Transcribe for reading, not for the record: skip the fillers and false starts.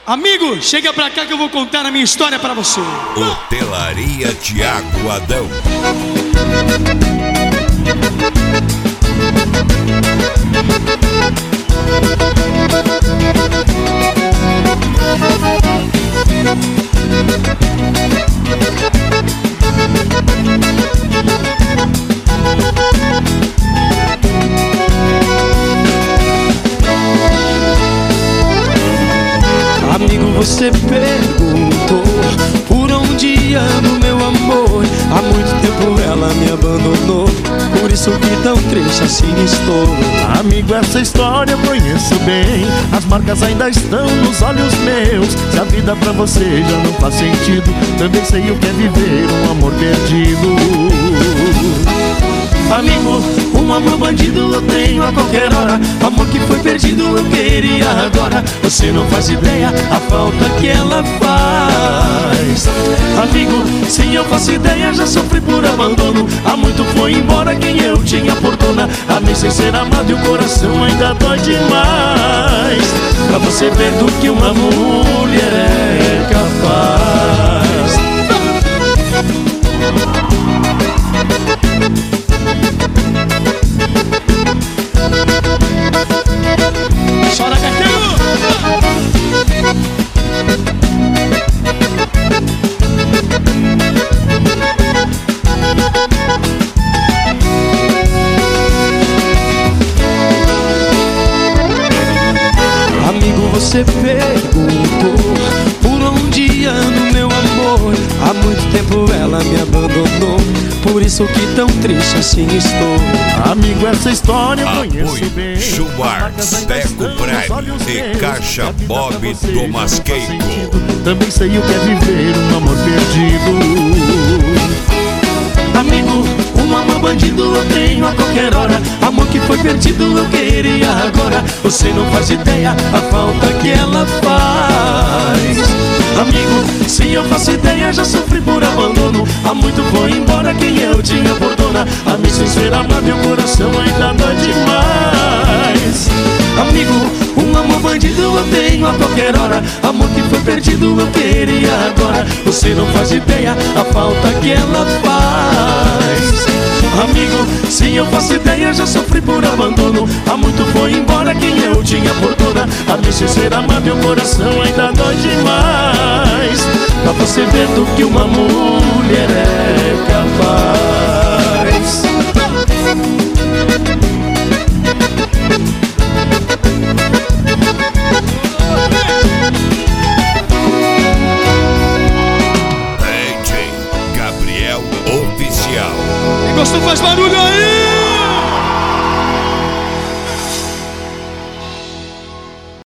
Amigo, chega pra cá que eu vou contar a minha história pra você. Hotelaria Thiago Adão. Amigo, você perguntou por onde ando, meu amor. Há muito tempo ela me abandonou, por isso que tão triste assim estou. Amigo, essa história eu conheço bem, as marcas ainda estão nos olhos meus. Se a vida pra você já não faz sentido, também sei o que é viver um amor perdido. Amigo, um amor bandido eu tenho a qualquer hora. Amor que foi perdido eu queria agora. Você não faz ideia a falta que ela faz. Amigo, sim, eu faço ideia, já sofri por abandono. Há muito foi embora quem eu tinha por dona. Amei sem ser amado e o coração ainda dói demais. Pra você ver do que uma mulher é capaz. Chora, Caquinho! Amigo, você perguntou por onde ando, meu amor. Há muito tempo ela me abandonou, por isso que tão triste assim estou. Amigo, essa história eu conheço Apoio bem. Schwartz, Teco Prime e Caixa Bob do Masqueico. Também sei o que é viver um amor perdido. Amigo, um amor bandido eu tenho a qualquer hora. Amor que foi perdido eu queria agora. Você não faz ideia a falta que ela faz. Amigo, sim, eu faço ideia, já sofri por abandono. Há muito foi embora quem eu tinha por dona. Amei sem ser amado e o coração ainda dói demais. Amigo, um amor bandido eu tenho a qualquer hora. Amor que foi perdido eu queria agora. Você não faz ideia a falta que ela faz. Amigo, sim, eu faço ideia, já sofri por abandono. Há muito foi embora quem eu tinha por dona. Amei sem ser amado e o coração ainda dói demais. Pra você ver do que uma mulher é capaz. DJ Gabriel Oficial. Quem gostou faz barulho aí!